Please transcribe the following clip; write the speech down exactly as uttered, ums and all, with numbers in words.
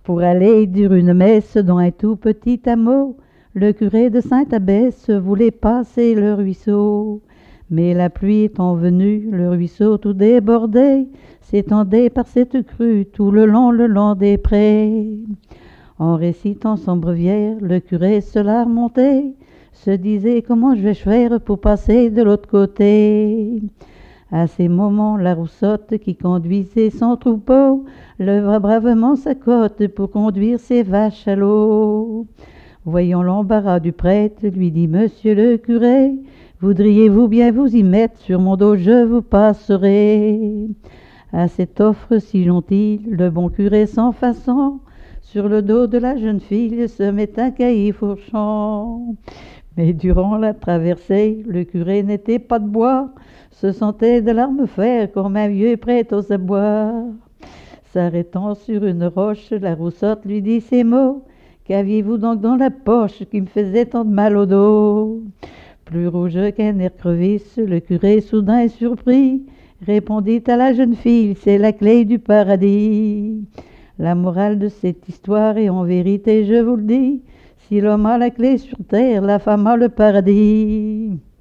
pour aller dire une messe dans un tout petit hameau. Le curé de Sainte-Abbesse voulait passer le ruisseau. Mais la pluie étant venue, le ruisseau tout débordé s'étendait par cette crue tout le long, le long des prés. En récitant son breviaire, le curé se la remontait, se disait comment je vais faire pour passer de l'autre côté. À ces moments, la roussotte qui conduisait son troupeau leva bravement sa cotte pour conduire ses vaches à l'eau. Voyant l'embarras du prêtre, lui dit « Monsieur le curé, voudriez-vous bien vous y mettre, sur mon dos je vous passerai ?» À cette offre si gentille, le bon curé sans façon, sur le dos de la jeune fille se met un cahier fourchant. Mais durant la traversée, le curé n'était pas de bois, se sentait de larmes faire comme un vieux prêtre aux abois. S'arrêtant sur une roche, la roussotte lui dit ces mots. « Qu'aviez-vous donc dans la poche qui me faisait tant de mal au dos ?» Plus rouge qu'un air crevice, le curé soudain est surpris, répondit à la jeune fille, c'est la clé du paradis. La morale de cette histoire est en vérité, je vous le dis, si l'homme a la clé sur terre, la femme a le paradis.